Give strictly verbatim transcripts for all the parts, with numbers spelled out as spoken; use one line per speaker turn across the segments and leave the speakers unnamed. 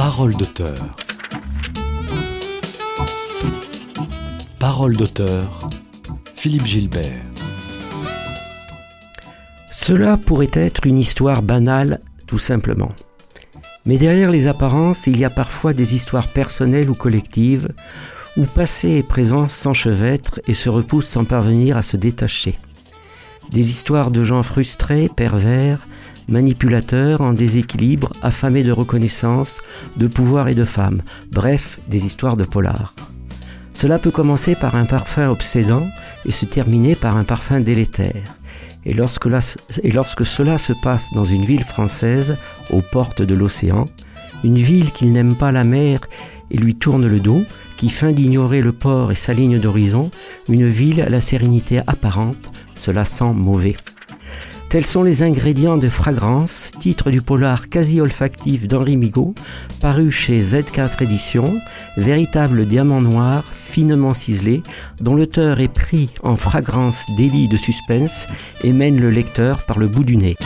Parole d'auteur. Parole d'auteur, Philippe Gilbert.
Cela pourrait être une histoire banale, tout simplement. Mais derrière les apparences, il y a parfois des histoires personnelles ou collectives, où passé et présent s'enchevêtrent et se repoussent sans parvenir à se détacher. Des histoires de gens frustrés, pervers, manipulateurs, en déséquilibre, affamés de reconnaissance, de pouvoir et de femme. Bref, des histoires de polar. Cela peut commencer par un parfum obsédant et se terminer par un parfum délétère. Et lorsque, la, et lorsque cela se passe dans une ville française, aux portes de l'océan, une ville qui n'aime pas la mer et lui tourne le dos, qui feint d'ignorer le port et sa ligne d'horizon, une ville à la sérénité apparente, cela sent mauvais. Tels sont les ingrédients de Fragrance, titre du polar quasi olfactif d'Henri Migaud, paru chez Z quatre Éditions, véritable diamant noir, finement ciselé, dont l'auteur est pris en fragrance délit de suspense et mène le lecteur par le bout du nez.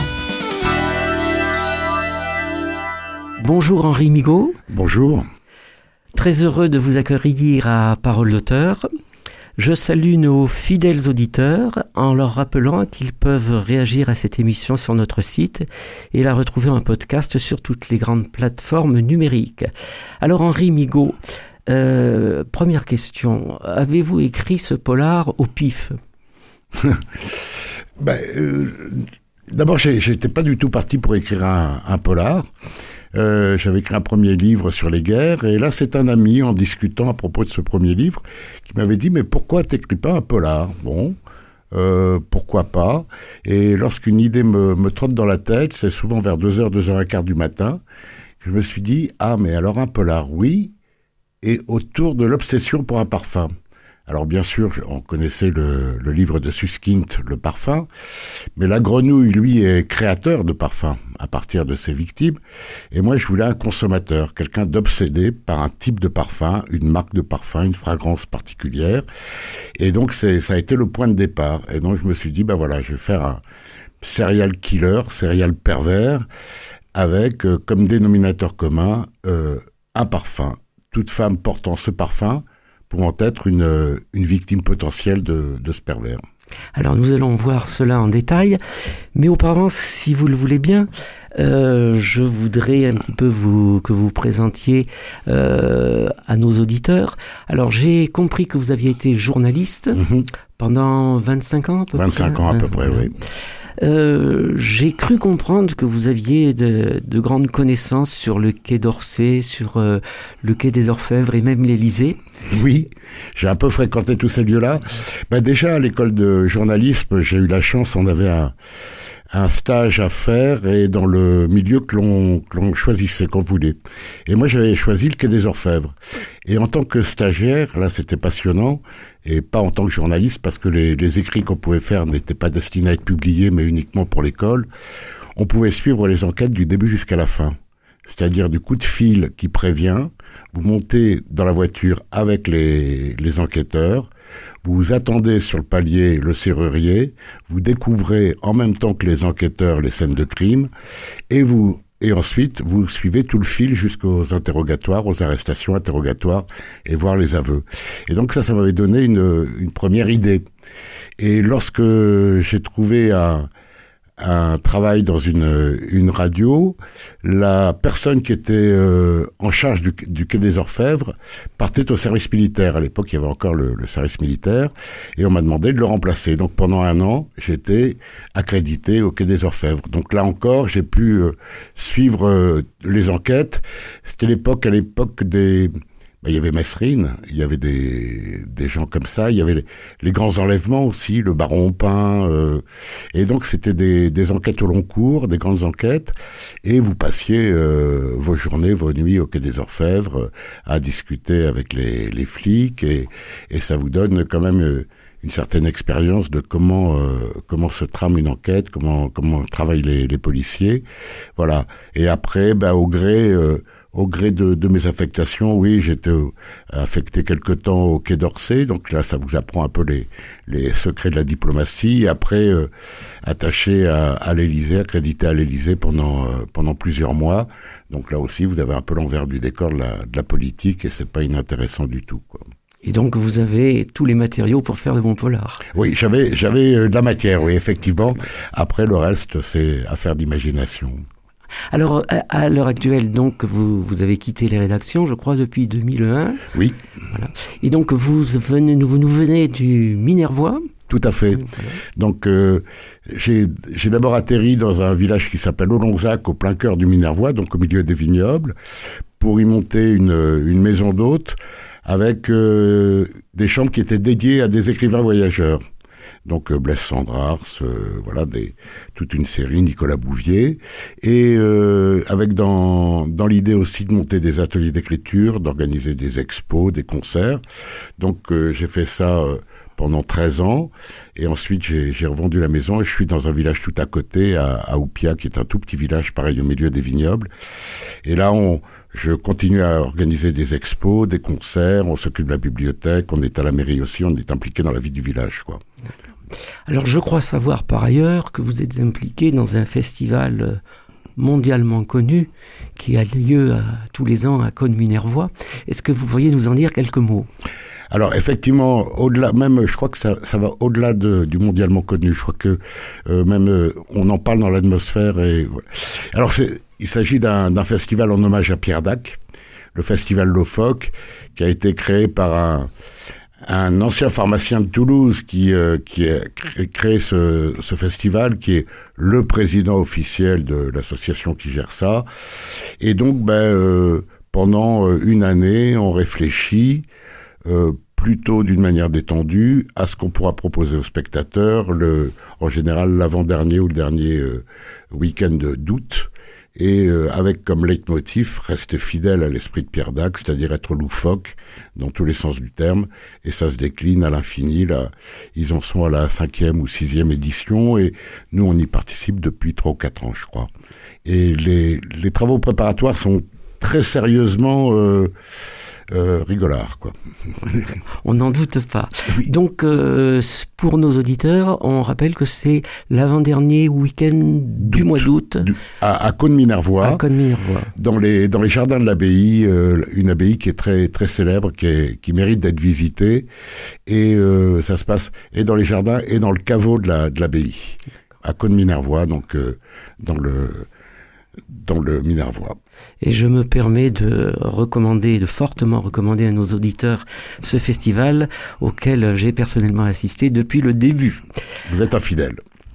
Bonjour Henri Migaud.
Bonjour.
Très heureux de vous accueillir à Parole d'auteur. Je salue nos fidèles auditeurs en leur rappelant qu'ils peuvent réagir à cette émission sur notre site et la retrouver en podcast sur toutes les grandes plateformes numériques. Alors Henri Migaud, euh, première question, avez-vous écrit ce polar au pif ?
ben, euh, D'abord, j'étais pas du tout parti pour écrire un, un polar. Euh, j'avais écrit un premier livre sur les guerres, et là c'est un ami, en discutant à propos de ce premier livre, qui m'avait dit « Mais pourquoi t'écris pas un polar ?» Bon, euh, pourquoi pas. Et lorsqu'une idée me, me trotte dans la tête, c'est souvent vers deux heures, deux heures quinze du matin, que je me suis dit « Ah, mais alors un polar, oui, et autour de l'obsession pour un parfum. » Alors bien sûr, on connaissait le, le livre de Suskind, Le Parfum, mais La Grenouille, lui, est créateur de parfums à partir de ses victimes. Et moi, je voulais un consommateur, quelqu'un d'obsédé par un type de parfum, une marque de parfum, une fragrance particulière. Et donc, c'est, ça a été le point de départ. Et donc, je me suis dit, ben voilà, je vais faire un serial killer, serial pervers, avec euh, comme dénominateur commun euh, un parfum. Toute femme portant ce parfum pouvant être une, une victime potentielle de, de ce pervers.
Alors nous allons voir cela en détail, mais auparavant, si vous le voulez bien, euh, je voudrais un petit peu vous, que vous vous présentiez euh, à nos auditeurs. Alors j'ai compris que vous aviez été journaliste mm-hmm. pendant vingt-cinq ans à peu
vingt-cinq
près.
ans à peu près, oui.
Euh, j'ai cru comprendre que vous aviez de, de grandes connaissances sur le quai d'Orsay, sur euh, le quai des Orfèvres et même l'Élysée.
Oui, j'ai un peu fréquenté tous ces lieux-là. Ben déjà, à l'école de journalisme, j'ai eu la chance, on avait un, un stage à faire et dans le milieu que l'on, que l'on choisissait, qu'on voulait. Et moi, j'avais choisi le quai des Orfèvres. Et en tant que stagiaire, là, c'était passionnant. Et pas en tant que journaliste, parce que les, les écrits qu'on pouvait faire n'étaient pas destinés à être publiés, mais uniquement pour l'école. On pouvait suivre les enquêtes du début jusqu'à la fin. C'est-à-dire du coup de fil qui prévient, vous montez dans la voiture avec les, les enquêteurs, vous attendez sur le palier le serrurier, vous découvrez en même temps que les enquêteurs les scènes de crime, et vous... Et ensuite, vous suivez tout le fil jusqu'aux interrogatoires, aux arrestations, interrogatoires, et voir les aveux. Et donc ça, ça m'avait donné une, une première idée. Et lorsque j'ai trouvé un, un travail dans une, une radio, la personne qui était euh, en charge du, du quai des Orfèvres partait au service militaire. À l'époque, il y avait encore le, le service militaire, et on m'a demandé de le remplacer. Donc pendant un an, j'étais accrédité au quai des Orfèvres. Donc là encore, j'ai pu euh, suivre euh, les enquêtes. C'était l'époque, à l'époque des... Ben, il y avait Messrine, il y avait des, des gens comme ça, il y avait les, les grands enlèvements aussi, le baron Opin, euh, et donc c'était des, des enquêtes au long cours, des grandes enquêtes, et vous passiez euh, vos journées, vos nuits au quai des Orfèvres euh, à discuter avec les, les flics, et, et ça vous donne quand même euh, une certaine expérience de comment euh, comment se trame une enquête, comment comment travaillent les, les policiers, voilà. Et après, ben, au gré euh, au gré de, de mes affectations, oui, j'étais affecté quelque temps au Quai d'Orsay, donc là, ça vous apprend un peu les, les secrets de la diplomatie. Et après, euh, attaché à, à l'Élysée, accrédité à l'Élysée pendant, euh, pendant plusieurs mois. Donc là aussi, vous avez un peu l'envers du décor de la, de la politique et c'est pas inintéressant du tout, quoi.
Et donc, vous avez tous les matériaux pour faire de bons polars.
Oui, j'avais, j'avais de la matière, oui, effectivement. Après, le reste, c'est affaire d'imagination.
Alors, à, à l'heure actuelle, donc, vous, vous avez quitté les rédactions, je crois, depuis deux mille un.
Oui.
Voilà. Et donc, vous, venez, vous nous venez du Minervois.
Tout à fait. Donc, euh, j'ai, j'ai d'abord atterri dans un village qui s'appelle Olonzac, au plein cœur du Minervois, donc au milieu des vignobles, pour y monter une, une maison d'hôtes avec euh, des chambres qui étaient dédiées à des écrivains voyageurs. Donc euh, Blaise Cendrars, euh, voilà, des, toute une série, Nicolas Bouvier, et euh, avec dans, dans l'idée aussi de monter des ateliers d'écriture, d'organiser des expos, des concerts. Donc euh, j'ai fait ça euh, pendant treize ans, et ensuite j'ai, j'ai revendu la maison, et je suis dans un village tout à côté, à, à Oupia, qui est un tout petit village, pareil, au milieu des vignobles. Et là, on... Je continue à organiser des expos, des concerts, on s'occupe de la bibliothèque, on est à la mairie aussi, on est impliqué dans la vie du village, quoi.
Alors, je crois savoir par ailleurs que vous êtes impliqué dans un festival mondialement connu qui a lieu à, tous les ans à Cosne-Minervois. Est-ce que vous pourriez nous en dire quelques mots ?
Alors effectivement, au-delà, même je crois que ça, ça va au-delà de, du mondialement connu. Je crois que euh, même euh, on en parle dans l'atmosphère. Et alors c'est, il s'agit d'un, d'un festival en hommage à Pierre Dac, le festival Lofoque, qui a été créé par un, un ancien pharmacien de Toulouse qui, euh, qui a créé ce, ce festival, qui est le président officiel de l'association qui gère ça. Et donc, ben, euh, pendant une année, on réfléchit. Euh, plutôt d'une manière détendue à ce qu'on pourra proposer aux spectateurs, le, en général l'avant-dernier ou le dernier euh, week-end d'août, et euh, avec comme leitmotiv rester fidèle à l'esprit de Pierre Dac, c'est-à-dire être loufoque dans tous les sens du terme, et ça se décline à l'infini. Là, ils en sont à la cinquième ou sixième édition, et nous on y participe depuis trois ou quatre ans, je crois. Et les, les travaux préparatoires sont très sérieusement euh, Euh, rigolard, quoi.
On n'en doute pas.
Oui.
Donc, euh, pour nos auditeurs, on rappelle que c'est l'avant-dernier week-end du d'août, mois d'août.
Du, à, à Cosne-Minervois.
À Cosne-Minervois.
Dans les, dans les jardins de l'abbaye, euh, une abbaye qui est très, très célèbre, qui, est, qui mérite d'être visitée. Et euh, ça se passe et dans les jardins et dans le caveau de, la, de l'abbaye. À Cosne-Minervois, donc euh, dans le... dans le Minervois.
Et je me permets de recommander, de fortement recommander à nos auditeurs ce festival auquel j'ai personnellement assisté depuis le début.
Vous êtes un fidèle.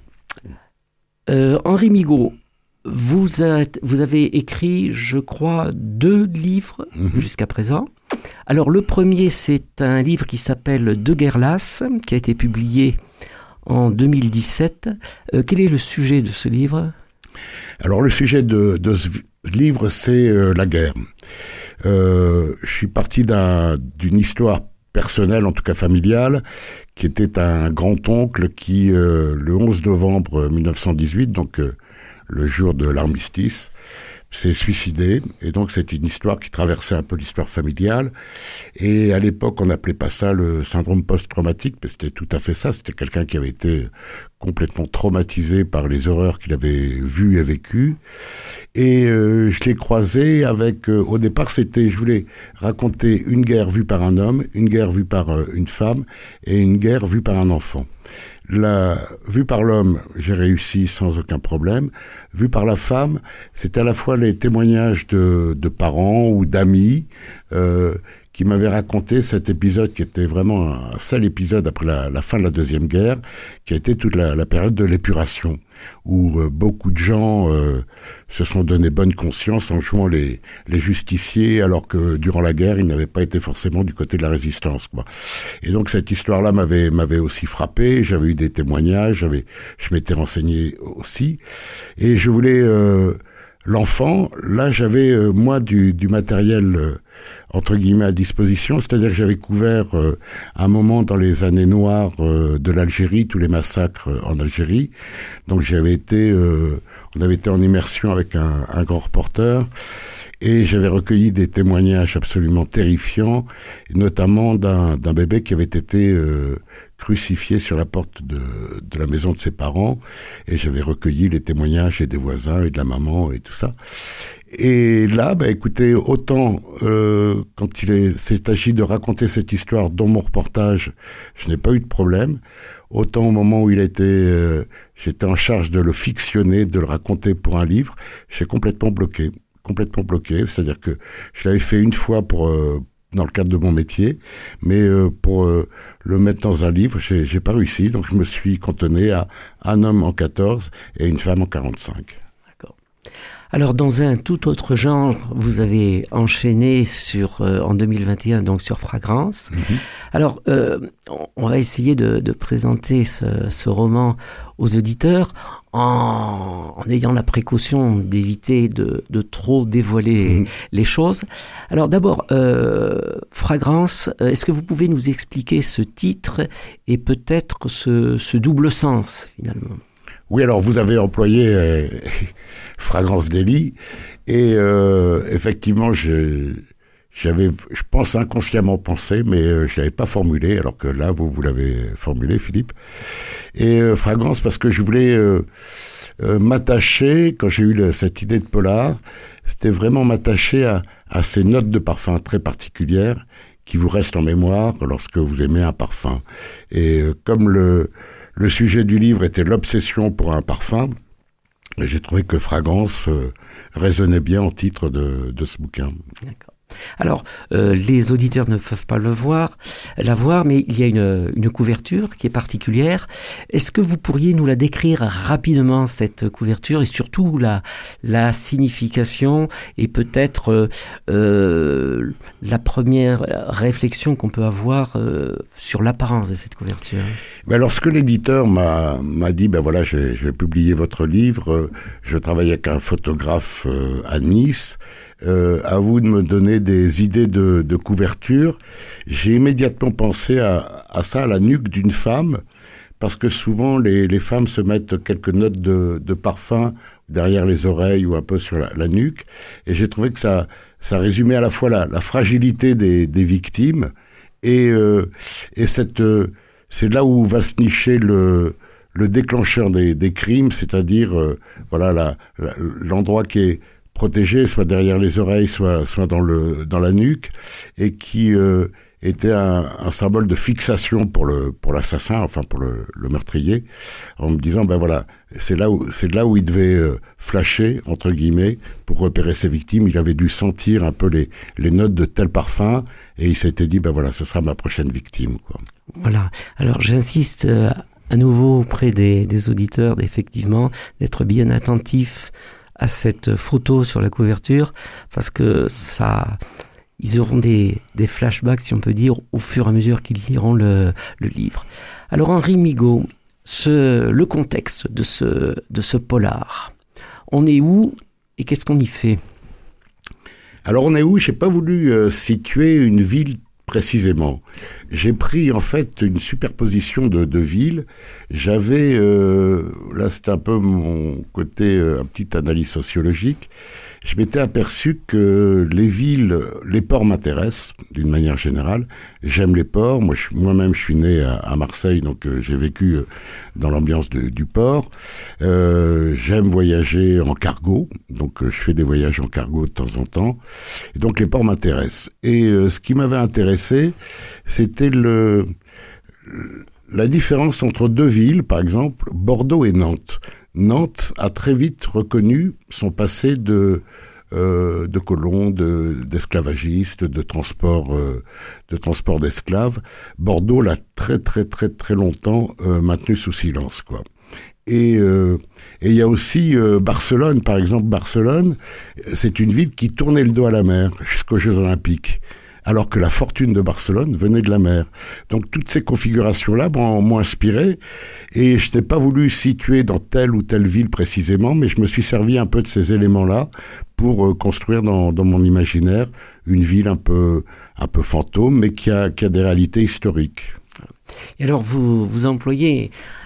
Euh, Henri Migaud, vous, a, vous avez écrit, je crois, deux livres mmh. jusqu'à présent. Alors le premier, c'est un livre qui s'appelle De guerre lasse, qui a été publié en deux mille dix-sept. Euh, quel est le sujet de ce livre ?
Alors le sujet de, de ce livre, c'est euh, la guerre. Euh, je suis parti d'un, d'une histoire personnelle, en tout cas familiale, qui était un grand-oncle qui, euh, le onze novembre mille neuf cent dix-huit, donc euh, le jour de l'armistice, s'est suicidé. Et donc c'est une histoire qui traversait un peu l'histoire familiale. Et à l'époque, on n'appelait pas ça le syndrome post-traumatique, mais c'était tout à fait ça. C'était quelqu'un qui avait été complètement traumatisé par les horreurs qu'il avait vues et vécues. Et euh, je l'ai croisé avec... Euh, au départ, c'était... Je voulais raconter une guerre vue par un homme, une guerre vue par euh, une femme et une guerre vue par un enfant. La vue par l'homme, j'ai réussi sans aucun problème. Vue par la femme, c'est à la fois les témoignages de, de parents ou d'amis euh, qui m'avaient raconté cet épisode qui était vraiment un sale épisode après la, la fin de la Deuxième Guerre, qui a été toute la, la période de l'épuration, où euh, beaucoup de gens euh, se sont donné bonne conscience en jouant les, les justiciers, alors que durant la guerre, ils n'avaient pas été forcément du côté de la résistance, quoi. Et donc cette histoire-là m'avait, m'avait aussi frappé, j'avais eu des témoignages, j'avais, je m'étais renseigné aussi, et je voulais... Euh, L'enfant, là, j'avais, euh, moi, du, du matériel, euh, entre guillemets, à disposition, c'est-à-dire que j'avais couvert euh, un moment dans les années noires euh, de l'Algérie, tous les massacres euh, en Algérie. Donc j'avais été, euh, on avait été en immersion avec un, un grand reporter, Et j'avais recueilli des témoignages absolument terrifiants, notamment d'un, d'un bébé qui avait été euh, crucifié sur la porte de, de la maison de ses parents. Et j'avais recueilli les témoignages et des voisins et de la maman et tout ça. Et là, bah, écoutez, autant euh, quand il est, s'est agi de raconter cette histoire dans mon reportage, je n'ai pas eu de problème. Autant au moment où il a été, euh, j'étais en charge de le fictionner, de le raconter pour un livre, j'ai complètement bloqué, complètement bloqué. C'est-à-dire que je l'avais fait une fois pour euh, dans le cadre de mon métier, mais euh, pour euh, le mettre dans un livre, j'ai, j'ai pas réussi. Donc je me suis cantonné à un homme en quatorze et une femme en quarante-cinq.
Alors, dans un tout autre genre, vous avez enchaîné sur, euh, en deux mille vingt et un, donc sur Fragrance. Mmh. Alors, euh, on va essayer de, de présenter ce, ce roman aux auditeurs en, en ayant la précaution d'éviter de, de trop dévoiler mmh. les choses. Alors, d'abord, euh, Fragrance, est-ce que vous pouvez nous expliquer ce titre et peut-être ce, ce double sens, finalement ?
Oui, alors vous avez employé euh, Fragrance Délit et euh, effectivement, je, j'avais, je pense inconsciemment pensé, mais euh, je l'avais pas formulé, alors que là, vous, vous l'avez formulé, Philippe. Et euh, Fragrance, parce que je voulais euh, euh, m'attacher, quand j'ai eu le, cette idée de polar, c'était vraiment m'attacher à, à ces notes de parfum très particulières qui vous restent en mémoire lorsque vous aimez un parfum. Et euh, comme le... Le sujet du livre était l'obsession pour un parfum. Et j'ai trouvé que Fragrance euh, résonnait bien en titre de, de ce bouquin.
D'accord. Alors, euh, les auditeurs ne peuvent pas le voir, la voir, mais il y a une, une couverture qui est particulière. Est-ce que vous pourriez nous la décrire rapidement, cette couverture, et surtout la, la signification et peut-être euh, la première réflexion qu'on peut avoir euh, sur l'apparence de cette couverture?
Ben lorsque l'éditeur m'a, m'a dit, ben voilà, je vais, je vais publier votre livre, euh, je travaille avec un photographe euh, à Nice, Euh, à vous de me donner des idées de, de couverture. J'ai immédiatement pensé à, à ça, à la nuque d'une femme, parce que souvent les, les femmes se mettent quelques notes de, de parfum derrière les oreilles ou un peu sur la, la nuque, et j'ai trouvé que ça, ça résumait à la fois la, la fragilité des, des victimes, et, euh, et cette, euh, c'est là où va se nicher le, le déclencheur des, des crimes, c'est-à-dire euh, voilà, la, la, l'endroit qui est protégé, soit derrière les oreilles, soit, soit dans, le, dans la nuque, et qui euh, était un, un symbole de fixation pour, le, pour l'assassin, enfin pour le, le meurtrier, en me disant, ben voilà, c'est là où, c'est là où il devait euh, flasher, entre guillemets, pour repérer ses victimes. Il avait dû sentir un peu les, les notes de tel parfum, et il s'était dit, ben voilà, ce sera ma prochaine victime, quoi.
Voilà, alors j'insiste euh, à nouveau auprès des, des auditeurs, effectivement, d'être bien attentifs à cette photo sur la couverture, parce que ça, ils auront des, des flashbacks, si on peut dire, au fur et à mesure qu'ils liront le, le livre. Alors Henri Migaud, ce, le contexte de ce, de ce polar, on est où et qu'est-ce qu'on y fait?
Alors on est où? J'ai pas voulu euh, situer une ville précisément. J'ai pris en fait une superposition de, de villes. J'avais, euh, là c'est un peu mon côté, euh, un petit analyse sociologique, je m'étais aperçu que les villes, les ports m'intéressent d'une manière générale. J'aime les ports. Moi, je, moi-même, je suis né à, à Marseille, donc euh, j'ai vécu euh, dans l'ambiance de, du port. Euh, j'aime voyager en cargo, donc euh, je fais des voyages en cargo de temps en temps. Et donc les ports m'intéressent. Et euh, ce qui m'avait intéressé, c'était le, la différence entre deux villes, par exemple, Bordeaux et Nantes. Nantes a très vite reconnu son passé de, euh, de colons, de, d'esclavagistes, de transport, euh, de transport d'esclaves. Bordeaux l'a très très très très longtemps euh, maintenu sous silence, quoi. Et euh, et il y a aussi euh, Barcelone, par exemple. Barcelone, c'est une ville qui tournait le dos à la mer jusqu'aux Jeux Olympiques, alors que la fortune de Barcelone venait de la mer. Donc toutes ces configurations-là m'ont, m'ont inspiré, et je n'ai pas voulu situer dans telle ou telle ville précisément, mais je me suis servi un peu de ces éléments-là pour euh, construire dans, dans mon imaginaire une ville un peu, un peu fantôme, mais qui a, qui a des réalités historiques.
Et alors vous, vous employez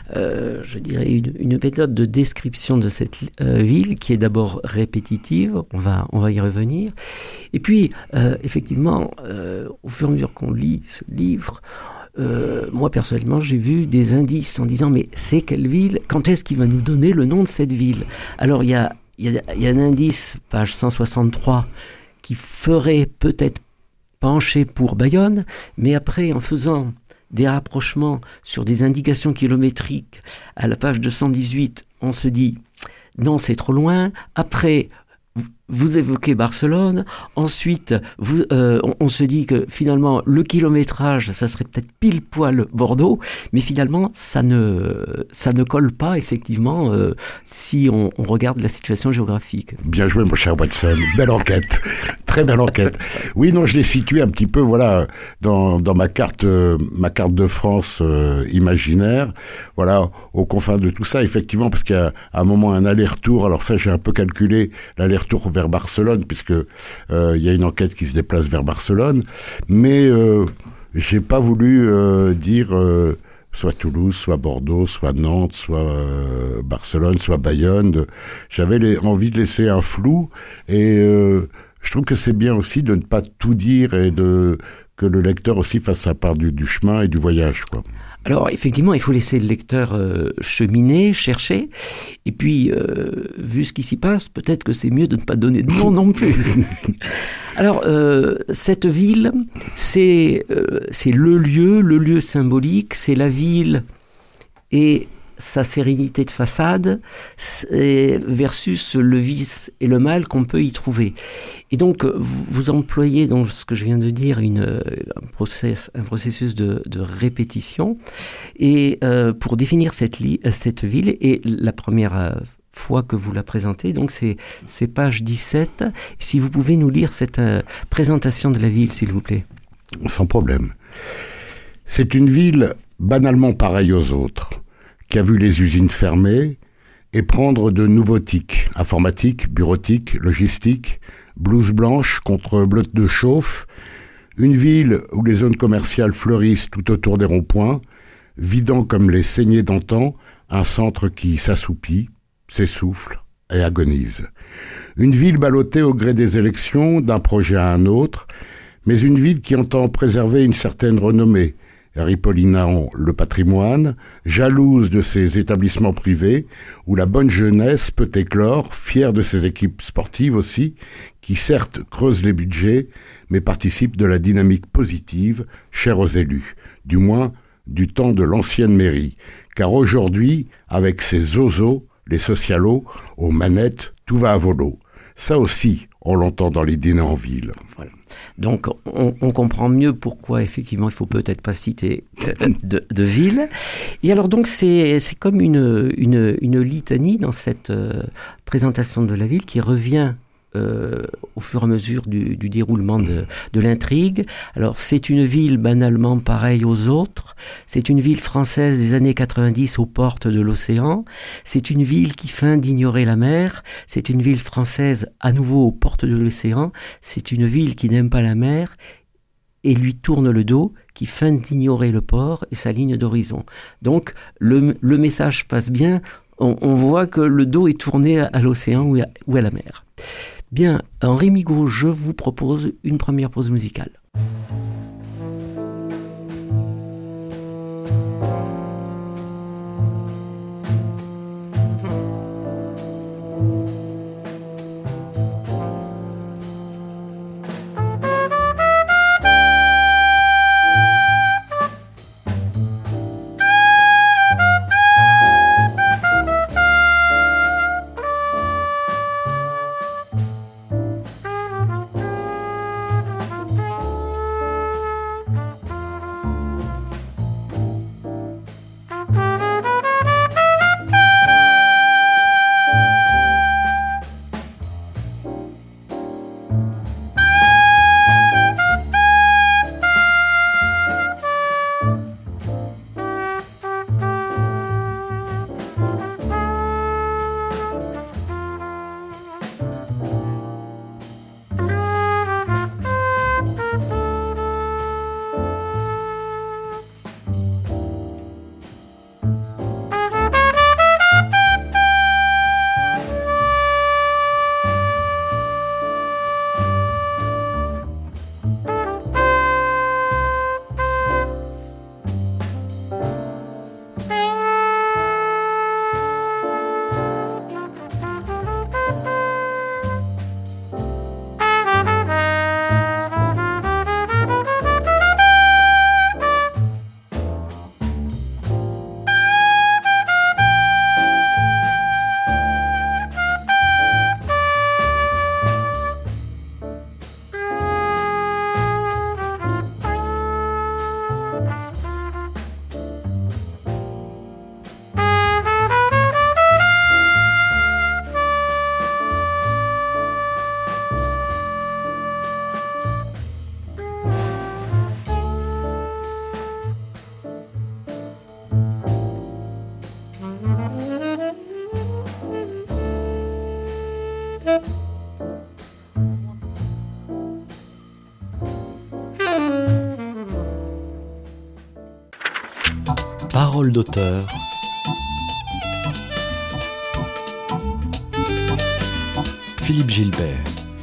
euh, je dirais, une, une méthode de description de cette euh, ville qui est d'abord répétitive, on va, on va y revenir. Et puis, euh, effectivement, euh, au fur et à mesure qu'on lit ce livre, euh, moi personnellement, j'ai vu des indices en disant, mais c'est quelle ville? Quand est-ce qu'il va nous donner le nom de cette ville? Alors, il y a, y, a, y a un indice, page cent soixante-trois, qui ferait peut-être pencher pour Bayonne, mais après, en faisant des rapprochements sur des indications kilométriques à la page deux cent dix-huit, on se dit non, c'est trop loin. Après, vous évoquez Barcelone, ensuite vous, euh, on, on se dit que finalement le kilométrage ça serait peut-être pile poil Bordeaux, mais finalement ça ne, ça ne colle pas effectivement euh, si on, on regarde la situation géographique.
Bien joué mon cher Watson, belle enquête, très belle enquête. Oui, non, je l'ai situé un petit peu voilà dans, dans ma carte euh, ma carte de France euh, imaginaire, voilà aux confins de tout ça effectivement, parce qu'il y a à un moment un aller-retour, alors ça j'ai un peu calculé l'aller-retour vers Barcelone, puisque euh, il y a une enquête qui se déplace vers Barcelone, mais euh, j'ai pas voulu euh, dire euh, soit Toulouse, soit Bordeaux, soit Nantes, soit euh, Barcelone, soit Bayonne. J'avais les, envie de laisser un flou, et euh, je trouve que c'est bien aussi de ne pas tout dire et de que le lecteur aussi fasse sa part du, du chemin et du voyage, quoi.
Alors effectivement, il faut laisser le lecteur euh, cheminer, chercher, et puis euh, vu ce qui s'y passe, peut-être que c'est mieux de ne pas donner de nom non plus. Alors euh, cette ville, c'est euh, c'est le lieu, le lieu symbolique, c'est la ville et sa sérénité de façade versus le vice et le mal qu'on peut y trouver. Et donc, vous, vous employez dans ce que je viens de dire une, un, process, un processus de, de répétition et euh, pour définir cette, li, cette ville, et la première euh, fois que vous la présentez, donc c'est, c'est page dix-sept. Si vous pouvez nous lire cette euh, présentation de la ville, s'il vous plaît.
Sans problème. C'est une ville banalement pareille aux autres, qui a vu les usines fermer et prendre de nouveaux tics, informatique, bureautique, logistique, blouse blanche contre bleuette de chauffe, une ville où les zones commerciales fleurissent tout autour des ronds-points, vidant comme les saignées d'antan un centre qui s'assoupit, s'essouffle et agonise. Une ville ballottée au gré des élections, d'un projet à un autre, mais une ville qui entend préserver une certaine renommée, ripollinant le patrimoine, jalouse de ses établissements privés, où la bonne jeunesse peut éclore, fière de ses équipes sportives aussi, qui certes creusent les budgets, mais participent de la dynamique positive chère aux élus, du moins du temps de l'ancienne mairie. Car aujourd'hui, avec ces zozos, les socialos, aux manettes, tout va à volo. Ça aussi, on l'entend dans les dîners en ville.
Voilà. Donc, on, on comprend mieux pourquoi, effectivement, il ne faut peut-être pas citer de, de ville. Et alors, donc, c'est, c'est comme une, une, une litanie dans cette euh, présentation de la ville qui revient euh, au fur et à mesure du, du déroulement de, de l'intrigue. Alors, c'est une ville banalement pareille aux autres. C'est une ville française des années quatre-vingt-dix aux portes de l'océan. C'est une ville qui feint d'ignorer la mer. C'est une ville française à nouveau aux portes de l'océan. C'est une ville qui n'aime pas la mer et lui tourne le dos, qui feint d'ignorer le port et sa ligne d'horizon. Donc, le, le message passe bien. On, on voit que le dos est tourné à, à l'océan ou à, ou à la mer. Bien, Henri Migaud, je vous propose une première pause musicale.
Parole d'auteur. Philippe Gilbert.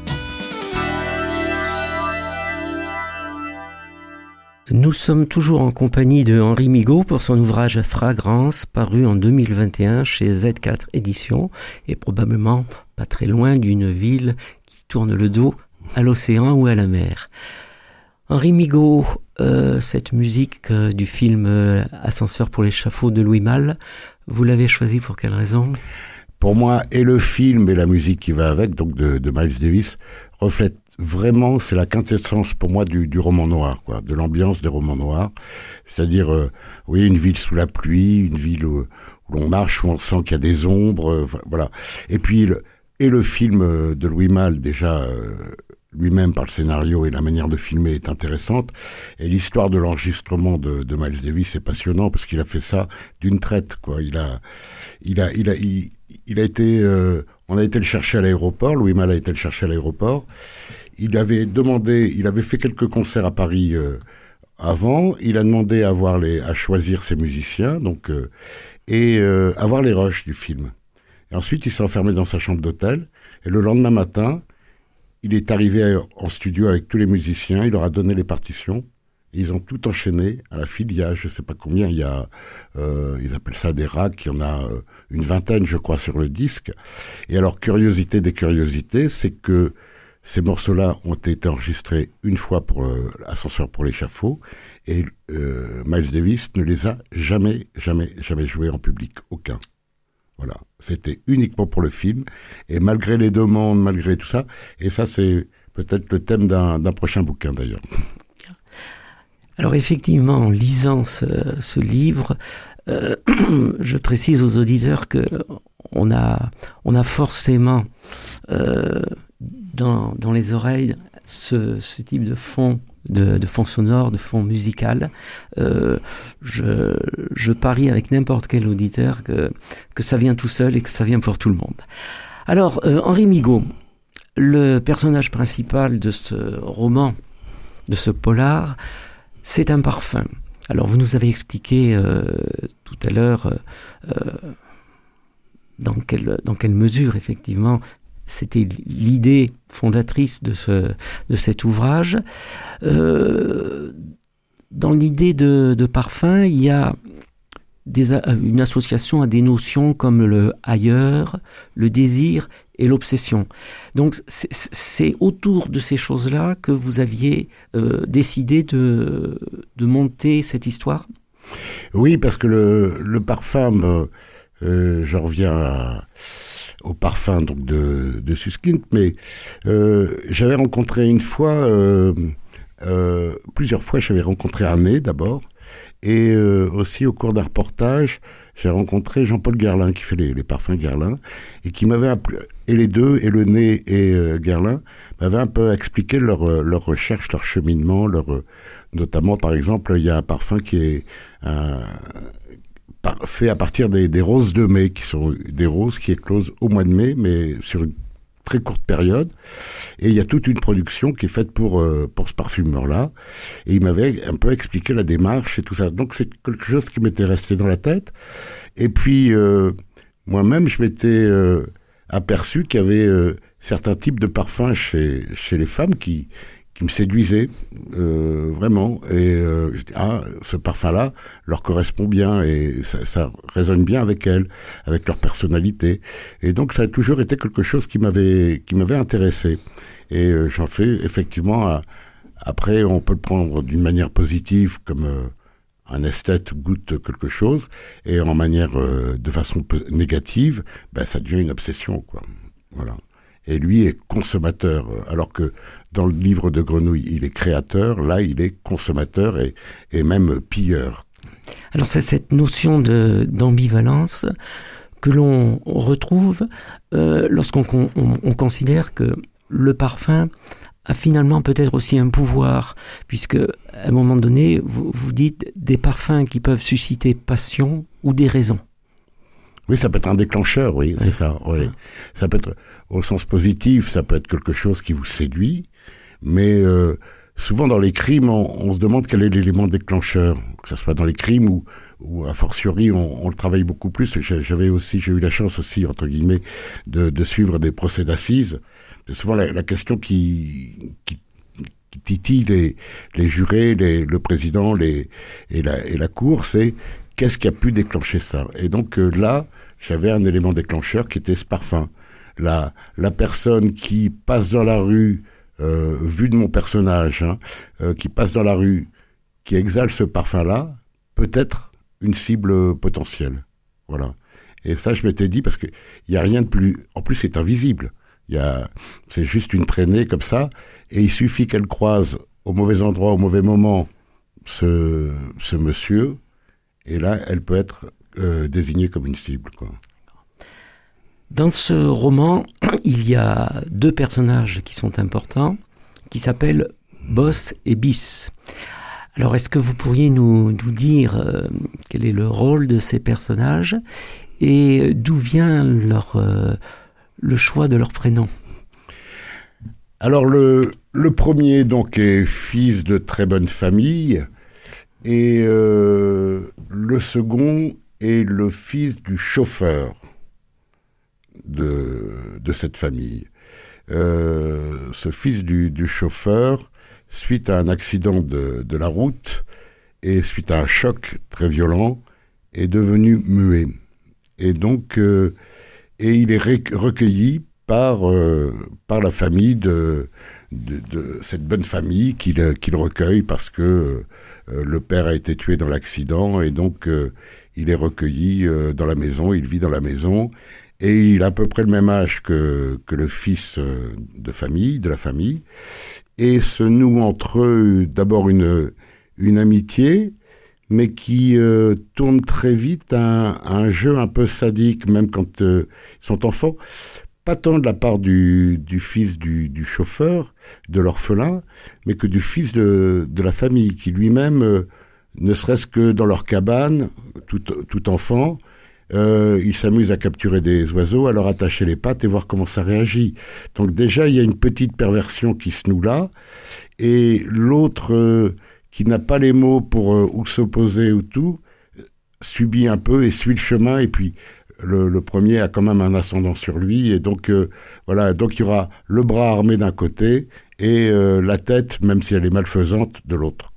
Nous sommes toujours en compagnie de Henri Migaud pour son ouvrage Fragrance, paru en deux mille vingt et un chez Z quatre Éditions, et probablement pas très loin d'une ville qui tourne le dos à l'océan ou à la mer. Henri Migaud, euh, cette musique euh, du film euh, Ascenseur pour l'échafaud de Louis Malle, vous l'avez choisie pour quelle raison ?
Pour moi, et le film et la musique qui va avec, donc de, de Miles Davis, reflètent vraiment, c'est la quintessence pour moi du, du roman noir, quoi, de l'ambiance des romans noirs. C'est-à-dire, euh, oui, une ville sous la pluie, une ville où, où l'on marche, où on sent qu'il y a des ombres, euh, voilà. Et puis, le, et le film de Louis Malle, déjà, euh, lui-même par le scénario et la manière de filmer est intéressante. Et l'histoire de l'enregistrement de, de Miles Davis est passionnant parce qu'il a fait ça d'une traite, quoi. Il a, il a, il a, il, il a été, euh, on a été le chercher à l'aéroport. Louis Malle a été le chercher à l'aéroport. Il avait demandé, il avait fait quelques concerts à Paris euh, avant. Il a demandé à avoir les, à choisir ses musiciens, donc euh, et euh, avoir les rushs du film. Et ensuite, il s'est enfermé dans sa chambre d'hôtel. Et le lendemain matin, il est arrivé en studio avec tous les musiciens. Il leur a donné les partitions. Et ils ont tout enchaîné à la file. Il y a, je ne sais pas combien, il y a, euh, ils appellent ça des racks. Il y en a euh, une vingtaine, je crois, sur le disque. Et alors, curiosité des curiosités, c'est que ces morceaux-là ont été enregistrés une fois pour euh, Ascenseur pour l'échafaud. Et euh, Miles Davis ne les a jamais, jamais, jamais joués en public. Aucun. Voilà, c'était uniquement pour le film, et malgré les demandes, malgré tout ça, et ça c'est peut-être le thème d'un, d'un prochain bouquin d'ailleurs.
Alors effectivement, en lisant ce, ce livre, euh, je précise aux auditeurs que on a, on a forcément euh, dans, dans les oreilles ce, ce type de fond. De, de fond sonore, de fond musical. Euh, je, je parie avec n'importe quel auditeur que, que ça vient tout seul et que ça vient pour tout le monde. Alors, euh, Henri Migaud, le personnage principal de ce roman, de ce polar, c'est un parfum. Alors, vous nous avez expliqué euh, tout à l'heure euh, dans quelle, dans quelle mesure, effectivement, c'était l'idée fondatrice de, ce, de cet ouvrage. Euh, dans l'idée de, de parfum, il y a des, une association à des notions comme le ailleurs, le désir et l'obsession. Donc c'est, c'est autour de ces choses-là que vous aviez euh, décidé de, de monter cette histoire ?
Oui, parce que le, le parfum, euh, je reviens à... au parfum donc de, de Suskind, mais euh, j'avais rencontré une fois, euh, euh, plusieurs fois, j'avais rencontré Arné d'abord, et euh, aussi au cours d'un reportage, j'ai rencontré Jean-Paul Guerlain qui fait les, les parfums Guerlain, et qui m'avait appelé, et les deux, et le nez et euh, Guerlain, m'avaient un peu expliqué leur, leur recherche, leur cheminement, leur, notamment par exemple, il y a un parfum qui est un, fait à partir des, des roses de mai, qui sont des roses qui éclosent au mois de mai, mais sur une très courte période. Et il y a toute une production qui est faite pour, euh, pour ce parfumeur-là. Et il m'avait un peu expliqué la démarche et tout ça. Donc c'est quelque chose qui m'était resté dans la tête. Et puis, euh, moi-même, je m'étais euh, aperçu qu'il y avait euh, certains types de parfums chez, chez les femmes qui... qui me séduisait euh, vraiment, et euh, je dis, ah, ce parfum-là leur correspond bien, et ça, ça résonne bien avec elles, avec leur personnalité, et donc ça a toujours été quelque chose qui m'avait, qui m'avait intéressé, et euh, j'en fais effectivement, à, après on peut le prendre d'une manière positive, comme euh, un esthète goûte quelque chose, et en manière, euh, de façon négative, ben, ça devient une obsession, quoi, voilà. Et lui est consommateur, alors que dans le livre de Grenouille, il est créateur, là il est consommateur et, et même pilleur.
Alors c'est cette notion de, d'ambivalence que l'on retrouve euh, lorsqu'on on, on considère que le parfum a finalement peut-être aussi un pouvoir, puisque à un moment donné, vous, vous dites des parfums qui peuvent susciter passion ou déraison.
Oui, ça peut être un déclencheur, oui, oui. c'est ça. Oui. Ça peut être, au sens positif, ça peut être quelque chose qui vous séduit, mais euh, souvent dans les crimes, on, on se demande quel est l'élément déclencheur, que ce soit dans les crimes ou, ou a fortiori, on, on le travaille beaucoup plus. J'avais aussi, j'ai eu la chance aussi, entre guillemets, de, de suivre des procès d'assises. C'est souvent la, la question qui, qui, qui titille les, les jurés, les, le président les, et, la, et la cour, c'est qu'est-ce qui a pu déclencher ça. Et donc euh, là, j'avais un élément déclencheur qui était ce parfum. La, la personne qui passe dans la rue, euh, vue de mon personnage, hein, euh, qui passe dans la rue, qui exhale ce parfum-là, peut être une cible potentielle. Voilà. Et ça, je m'étais dit, parce qu'il n'y a rien de plus... En plus, c'est invisible. Il y a, c'est juste une traînée comme ça, et il suffit qu'elle croise au mauvais endroit, au mauvais moment, ce, ce monsieur, et là, elle peut être euh, désignée comme une cible, quoi.
Dans ce roman, il y a deux personnages qui sont importants, qui s'appellent Boss et Bis. Alors, est-ce que vous pourriez nous, nous dire euh, quel est le rôle de ces personnages et d'où vient leur, euh, le choix de leur prénom?
Alors, le, le premier, donc, est fils de très bonne famille, et euh, le second est le fils du chauffeur de, de cette famille. Euh, ce fils du, du chauffeur, suite à un accident de, de la route et suite à un choc très violent, est devenu muet. Et donc, euh, et il est ré- recueilli par, euh, par la famille de, de, de cette bonne famille qu'il, qu'il recueille parce que euh, le père a été tué dans l'accident et donc euh, il est recueilli euh, dans la maison, il vit dans la maison et il a à peu près le même âge que, que le fils euh, de famille, de la famille, et se noue entre eux d'abord une, une amitié, mais qui euh, tourne très vite à un, à un jeu un peu sadique, même quand euh, ils sont enfants. Pas tant de la part du, du fils du, du chauffeur, de l'orphelin, mais que du fils de, de la famille, qui lui-même, euh, ne serait-ce que dans leur cabane, tout, tout enfant, euh, il s'amuse à capturer des oiseaux, à leur attacher les pattes et voir comment ça réagit. Donc déjà, il y a une petite perversion qui se noue là, et l'autre... Euh, qui n'a pas les mots pour euh, ou s'opposer ou tout, subit un peu et suit le chemin, et puis le, le premier a quand même un ascendant sur lui, et donc euh, voilà, donc il y aura le bras armé d'un côté, et euh, la tête, même si elle est malfaisante, de l'autre.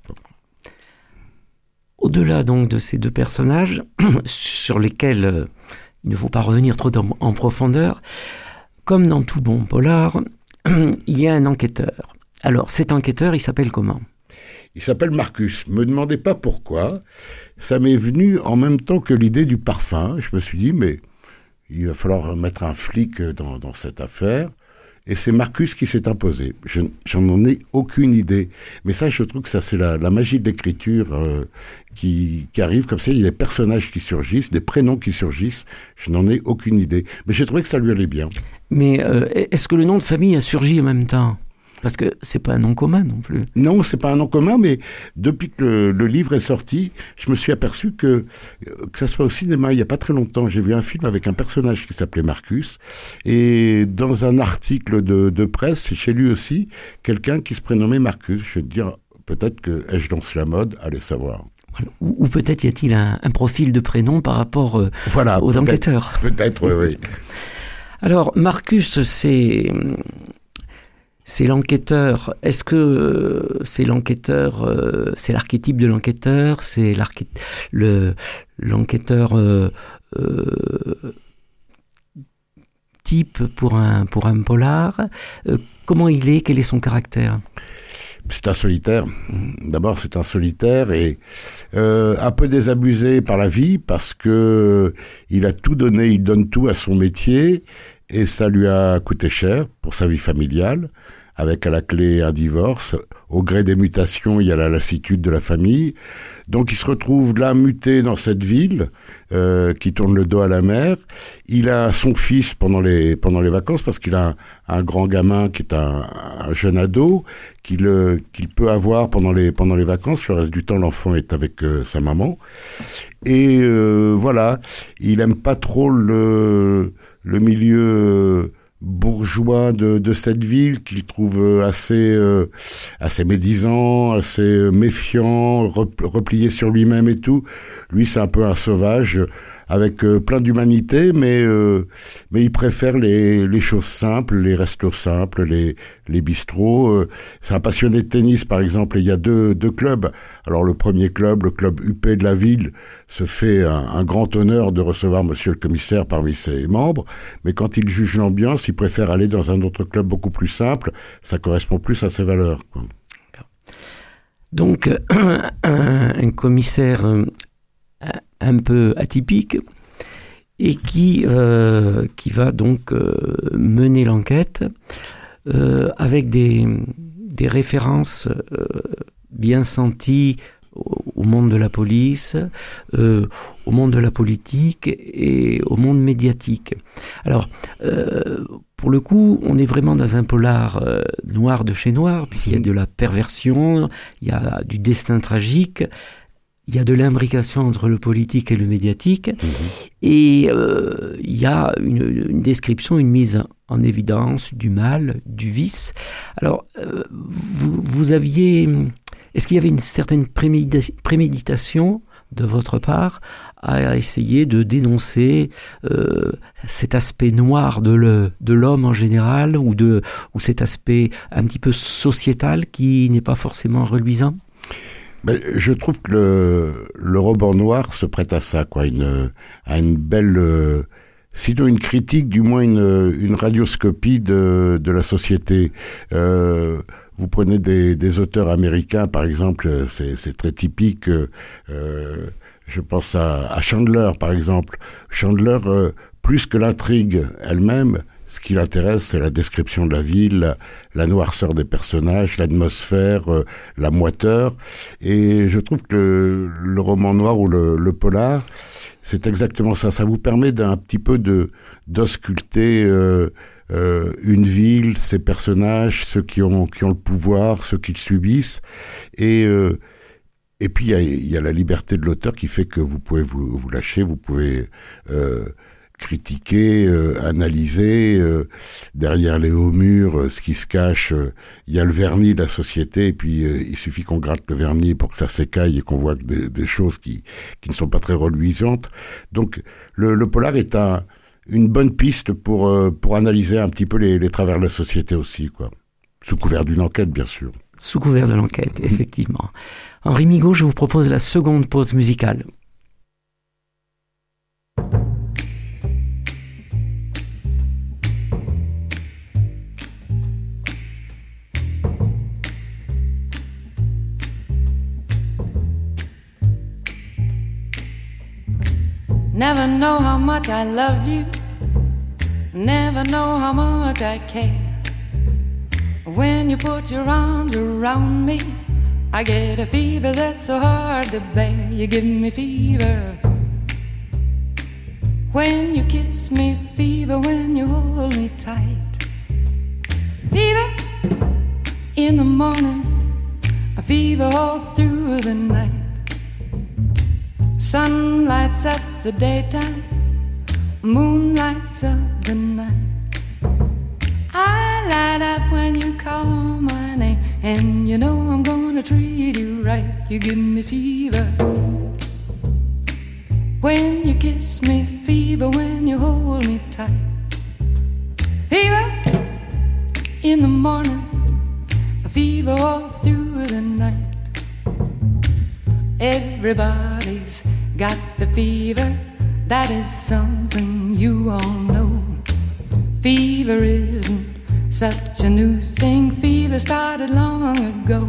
Au-delà donc de ces deux personnages, sur lesquels euh, il ne faut pas revenir trop en, en profondeur, comme dans tout bon polar, il y a un enquêteur. Alors cet enquêteur, il s'appelle comment ?
Il s'appelle Marcus. Me demandez pas pourquoi. Ça m'est venu en même temps que l'idée du parfum. Je me suis dit, mais il va falloir mettre un flic dans, dans cette affaire. Et c'est Marcus qui s'est imposé. Je, j'en ai aucune idée. Mais ça, je trouve que ça, c'est la, la magie de l'écriture euh, qui, qui arrive comme ça. Il y a des personnages qui surgissent, des prénoms qui surgissent. Je n'en ai aucune idée. Mais j'ai trouvé que ça lui allait bien.
Mais euh, est-ce que le nom de famille a surgi en même temps ? Parce que c'est pas un nom commun non plus.
Non, c'est pas un nom commun, mais depuis que le, le livre est sorti, je me suis aperçu que, que ça soit au cinéma, il y a pas très longtemps, j'ai vu un film avec un personnage qui s'appelait Marcus, et dans un article de, de presse, chez lui aussi, quelqu'un qui se prénommait Marcus. Je vais te dire, peut-être que ai-je lancé la mode, allez savoir.
Ou, ou peut-être y a-t-il un, un profil de prénom par rapport euh,
voilà,
aux
peut-être,
enquêteurs.
Peut-être, oui, oui.
Alors, Marcus, c'est... C'est l'enquêteur. Est-ce que euh, c'est l'enquêteur, euh, c'est l'archétype de l'enquêteur, c'est l'arché... le, l'enquêteur euh, euh, type pour un, pour un polar. Euh, comment il est ? Quel est son caractère ?
C'est un solitaire. D'abord, c'est un solitaire et euh, un peu désabusé par la vie parce que il a tout donné, il donne tout à son métier et ça lui a coûté cher pour sa vie familiale. avec à la clé un divorce. Au gré des mutations, il y a la lassitude de la famille. Donc il se retrouve là muté dans cette ville euh, qui tourne le dos à la mer. Il a son fils pendant les, pendant les vacances parce qu'il a un, un grand gamin qui est un, un jeune ado qu'il, euh, qu'il peut avoir pendant les, pendant les vacances. Le reste du temps, l'enfant est avec euh, sa maman. Et euh, voilà, il aime pas trop le, le milieu bourgeois de, de cette ville qu'il trouve assez, euh, assez médisant, assez méfiant, replié sur lui-même et tout. Lui, c'est un peu un sauvage avec euh, plein d'humanité, mais, euh, mais il préfère les, les choses simples, les restos simples, les, les bistrots. Euh, c'est un passionné de tennis, par exemple, et il y a deux, deux clubs. Alors le premier club, le club U P de la ville, se fait un, un grand honneur de recevoir monsieur le commissaire parmi ses membres, mais quand il juge l'ambiance, il préfère aller dans un autre club beaucoup plus simple, ça correspond plus à ses valeurs, quoi.
Donc, un, un commissaire un peu atypique et qui, euh, qui va donc euh, mener l'enquête euh, avec des, des références euh, bien senties au, au monde de la police, euh, au monde de la politique et au monde médiatique. Alors, euh, pour le coup, on est vraiment dans un polar euh, noir de chez noir, puisqu'il y a de la perversion, il y a du destin tragique, il y a de l'imbrication entre le politique et le médiatique, mmh. et euh, il y a une, une description, une mise en évidence du mal, du vice. Alors, euh, vous, vous aviez... Est-ce qu'il y avait une certaine prémédita- préméditation de votre part à essayer de dénoncer euh, cet aspect noir de, le, de l'homme en général, ou, de, ou cet aspect un petit peu sociétal qui n'est pas forcément reluisant ?
Ben, je trouve que le, le roman noir se prête à ça, quoi, une, à une belle, euh, sinon une critique, du moins une, une radioscopie de, de la société. Euh, vous prenez des, des auteurs américains, par exemple, c'est, c'est très typique. Euh, je pense à, à Chandler, par exemple. Chandler, euh, plus que l'intrigue elle-même, ce qui l'intéresse, c'est la description de la ville, la, la noirceur des personnages, l'atmosphère, euh, la moiteur. Et je trouve que le, le roman noir ou le, le polar, c'est exactement ça. Ça vous permet d'un petit peu de, d'ausculter euh, euh, une ville, ses personnages, ceux qui ont, qui ont le pouvoir, ceux qui le subissent. Et, euh, et puis, il y a, y a la liberté de l'auteur qui fait que vous pouvez vous, vous lâcher, vous pouvez... Euh, critiquer, euh, analyser, euh, derrière les hauts murs, euh, ce qui se cache, il euh, y a le vernis de la société, et puis euh, il suffit qu'on gratte le vernis pour que ça s'écaille et qu'on voit des, des choses qui, qui ne sont pas très reluisantes. Donc le, le polar est un, une bonne piste pour, euh, pour analyser un petit peu les, les travers de la société aussi, quoi. Sous couvert d'une enquête, bien sûr.
Sous couvert de l'enquête, effectivement. Henri Migaud, je vous propose la seconde pause musicale.
Never know how much I love you, never know how much I care. When you put your arms around me, I get a fever that's so hard to bear. You give me fever when you kiss me, fever when you hold me tight. Fever in the morning, a fever all through the night. Sun lights up the daytime, moon lights up the night. I light up when you call my name, and you know I'm gonna treat you right. You give me fever when you kiss me, fever when you hold me tight. Fever in the morning, a fever all through the night. Everybody's got the fever, that is something you all know. Fever isn't such a new thing, fever started long ago.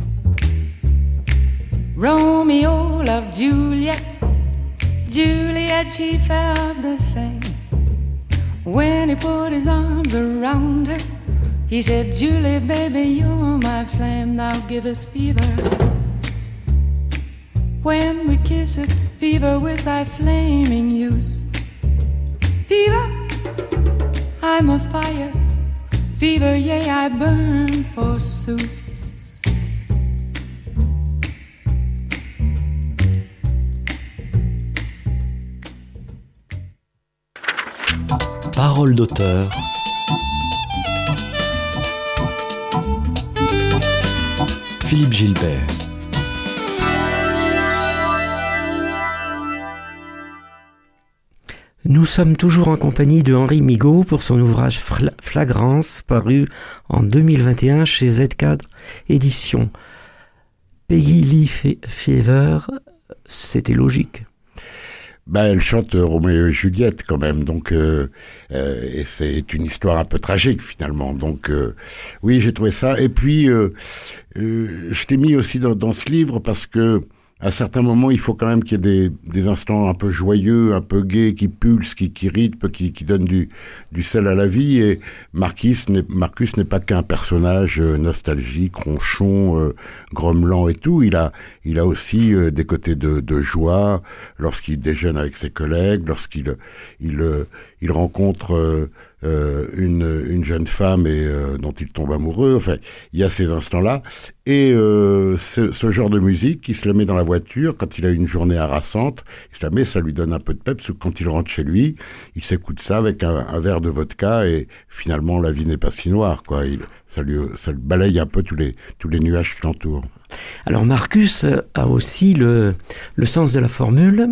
Romeo loved Juliet, Juliet yet she felt the same. When he put his arms around her, he said, Julie, baby, you're my flame, thou givest fever. When we kiss it, fever with thy flaming youth. Fever, I'm a fire. Fever, yea, I burn forsooth.
Parole d'auteur. Philippe Gilbert.
Nous sommes toujours en compagnie de Henri Migaud pour son ouvrage Fla- Flagrance, paru en deux mille vingt et un chez Z quatre Éditions. Peggy Lee Fever, c'était logique.
Ben, elle chante Roméo et Juliette quand même, donc euh, euh, et c'est une histoire un peu tragique finalement. Donc euh, oui, j'ai trouvé ça. Et puis euh, euh, je t'ai mis aussi dans, dans ce livre parce que à certains moments, il faut quand même qu'il y ait des, des instants un peu joyeux, un peu gais, qui pulsent, qui, qui rythment, qui, qui donnent du, du sel à la vie. Et Marcus n'est, Marcus n'est pas qu'un personnage euh, nostalgique, ronchon, euh, grommelant et tout. Il a, il a aussi euh, des côtés de, de joie lorsqu'il déjeune avec ses collègues, lorsqu'il il, euh, il rencontre euh, euh, une, une jeune femme et, euh, dont il tombe amoureux. Enfin, il y a ces instants-là. Et euh, ce, ce genre de musique, il se la met dans la voiture quand il a une journée harassante. Il se la met, ça lui donne un peu de peps. Quand il rentre chez lui, il s'écoute ça avec un, un verre de vodka et finalement, la vie n'est pas si noire, quoi. Il, ça lui, ça lui balaye un peu tous les, tous les nuages qui l'entourent.
Alors Marcus a aussi le, le sens de la formule.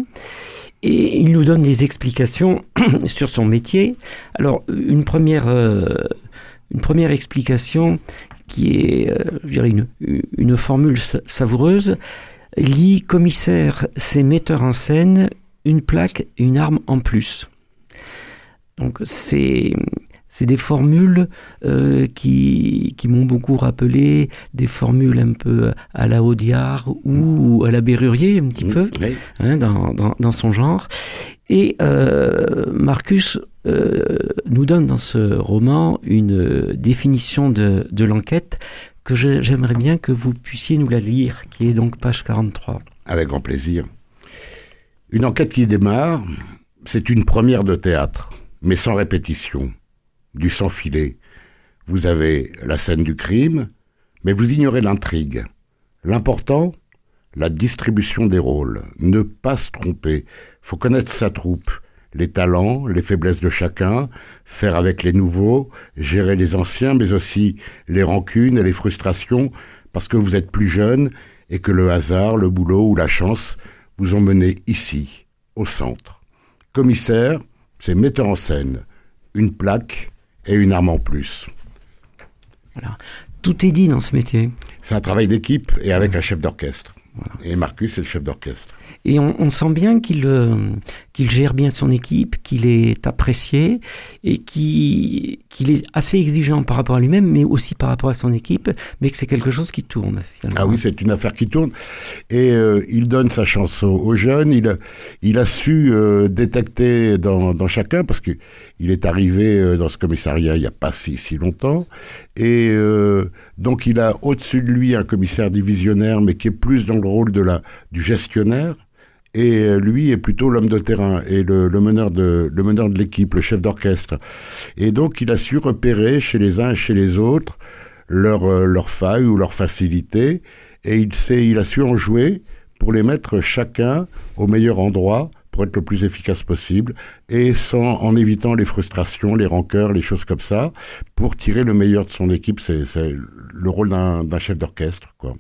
Et il nous donne des explications sur son métier. Alors, une première, euh, une première explication qui est, euh, je dirais, une, une formule savoureuse. Il dit « Commissaire, c'est metteur en scène, une plaque et une arme en plus ». Donc, c'est... C'est des formules euh, qui, qui m'ont beaucoup rappelé des formules un peu à la Audiard ou à la Bérurier, un petit mmh, peu, oui. hein, dans, dans, dans son genre. Et euh, Marcus euh, nous donne dans ce roman une définition de, de l'enquête que je, j'aimerais bien que vous puissiez nous la lire, qui est donc page quarante-trois.
Avec grand plaisir. Une enquête qui démarre, c'est une première de théâtre, mais sans répétition. Du sans-filet. Vous avez la scène du crime, mais vous ignorez l'intrigue. L'important, la distribution des rôles. Ne pas se tromper. Faut connaître sa troupe, les talents, les faiblesses de chacun, faire avec les nouveaux, gérer les anciens, mais aussi les rancunes et les frustrations, parce que vous êtes plus jeune et que le hasard, le boulot ou la chance vous ont mené ici, au centre. Commissaire, c'est metteur en scène. Une plaque et une arme en plus.
Voilà. Tout est dit dans ce métier.
C'est un travail d'équipe et avec un chef d'orchestre. Voilà. Et Marcus est le chef d'orchestre.
Et on, on sent bien qu'il, euh, qu'il gère bien son équipe, qu'il est apprécié et qu'il, qu'il est assez exigeant par rapport à lui-même, mais aussi par rapport à son équipe, mais que c'est quelque chose qui tourne finalement.
Ah oui, c'est une affaire qui tourne. Et euh, il donne sa chance aux, aux jeunes. Il, il a su euh, détecter dans, dans chacun, parce qu'il est arrivé euh, dans ce commissariat il n'y a pas si, si longtemps. Et euh, donc il a au-dessus de lui un commissaire divisionnaire, mais qui est plus dans le rôle de la, du gestionnaire. Et lui est plutôt l'homme de terrain et le, le meneur de le meneur de l'équipe, le chef d'orchestre. Et donc il a su repérer chez les uns et chez les autres leurs leurs failles ou leurs facilités, et il sait il a su en jouer pour les mettre chacun au meilleur endroit pour être le plus efficace possible, et sans en évitant les frustrations, les rancœurs, les choses comme ça, pour tirer le meilleur de son équipe. C'est, c'est le rôle d'un, d'un chef d'orchestre, quoi.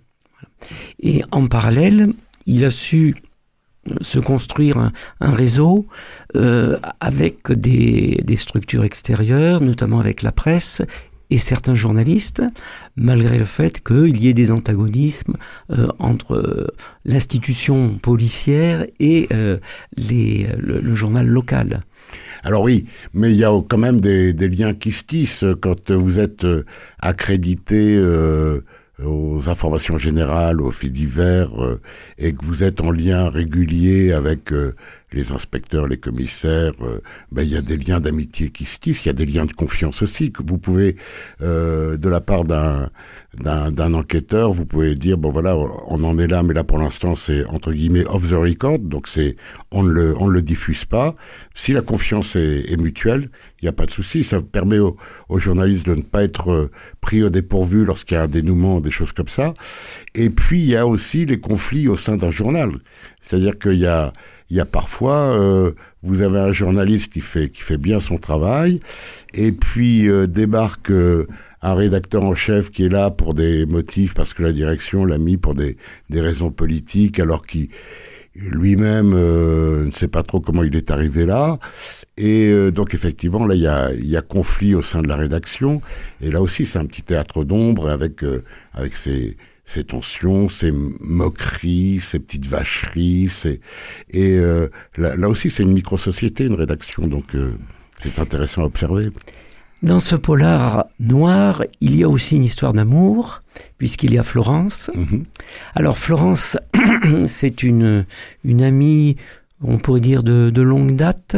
Et en parallèle, il a su se construire un, un réseau euh, avec des, des structures extérieures, notamment avec la presse et certains journalistes, malgré le fait qu'il y ait des antagonismes euh, entre euh, l'institution policière et euh, les, le, le journal local.
Alors oui, mais il y a quand même des, des liens qui se tissent quand vous êtes accrédité euh, aux informations générales, aux faits divers, euh, et que vous êtes en lien régulier avec euh, les inspecteurs, les commissaires, euh, ben, il y a des liens d'amitié qui se tissent, il y a des liens de confiance aussi, que vous pouvez, euh, de la part d'un, d'un, d'un enquêteur, vous pouvez dire, bon voilà, on en est là, mais là pour l'instant c'est entre guillemets off the record, donc c'est, on ne le, on ne le diffuse pas. Si la confiance est, est mutuelle, il n'y a pas de souci, ça permet aux, aux journalistes de ne pas être euh, pris au dépourvu lorsqu'il y a un dénouement, des choses comme ça. Et puis il y a aussi les conflits au sein d'un journal, c'est-à-dire qu'il y a Il y a parfois, euh, vous avez un journaliste qui fait qui fait bien son travail, et puis euh, débarque euh, un rédacteur en chef qui est là pour des motifs, parce que la direction l'a mis pour des, des raisons politiques, alors qu'il lui-même euh, ne sait pas trop comment il est arrivé là. Et euh, donc effectivement, là, il y a, y a conflit au sein de la rédaction, et là aussi, c'est un petit théâtre d'ombre avec, euh, avec ses... ces tensions, ces moqueries, ces petites vacheries, ces... et euh, là, là aussi c'est une micro-société, une rédaction, donc euh, c'est intéressant à observer.
Dans ce polar noir, il y a aussi une histoire d'amour, puisqu'il y a Florence. Mm-hmm. Alors Florence, c'est une, une amie, on pourrait dire de, de longue date,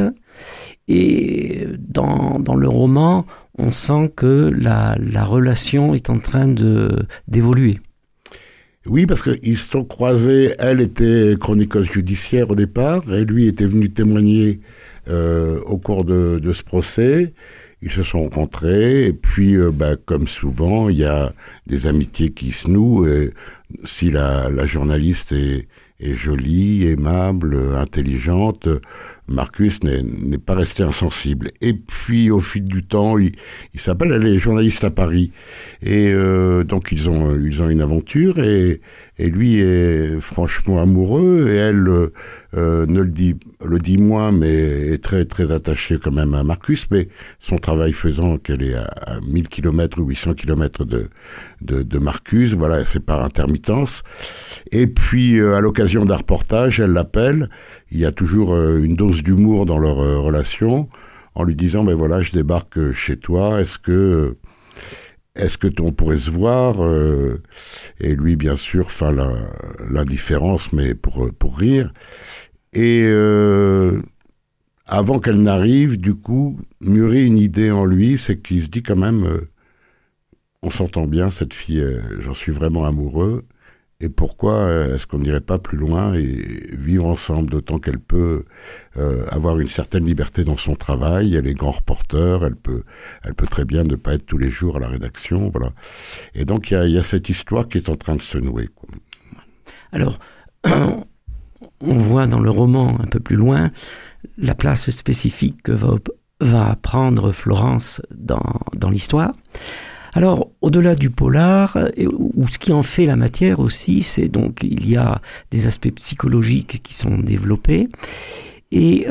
et dans, dans le roman, on sent que la, la relation est en train de, d'évoluer.
Oui, parce qu'ils se sont croisés. Elle était chroniqueuse judiciaire au départ, et lui était venu témoigner euh, au cours de, de ce procès. Ils se sont rencontrés, et puis, euh, bah, comme souvent, il y a des amitiés qui se nouent. Et si la, la journaliste est, est jolie, aimable, intelligente, Marcus n'est, n'est pas resté insensible. Et puis, au fil du temps, il, il s'appelle, elle est journaliste à Paris. Et euh, donc, ils ont, ils ont une aventure, et, et lui est franchement amoureux, et elle euh, ne le dit, le dit moins, mais est très, très attachée quand même à Marcus. Mais son travail faisant qu'elle est à, à mille kilomètres ou huit cents kilomètres de, de, de Marcus, voilà, c'est par intermittence. Et puis, euh, à l'occasion d'un reportage, elle l'appelle. Il y a toujours euh, une dose d'humour dans leur euh, relation, en lui disant, ben voilà, je débarque chez toi, est-ce que, est-ce que on pourrait se voir euh, et lui, bien sûr, fait la, l'indifférence, mais pour, pour rire. Et euh, avant qu'elle n'arrive, du coup, mûrit une idée en lui, c'est qu'il se dit quand même, euh, on s'entend bien, cette fille, euh, j'en suis vraiment amoureux. Et pourquoi est-ce qu'on n'irait pas plus loin et vivre ensemble, d'autant qu'elle peut euh, avoir une certaine liberté dans son travail, elle est grand reporter, elle peut, elle peut très bien ne pas être tous les jours à la rédaction, voilà. Et donc il y a, y a cette histoire qui est en train de se nouer, quoi.
Alors, on voit dans le roman un peu plus loin la place spécifique que va, va prendre Florence dans, dans l'histoire. Alors, au-delà du polar, ou ce qui en fait la matière aussi, c'est donc, il y a des aspects psychologiques qui sont développés, et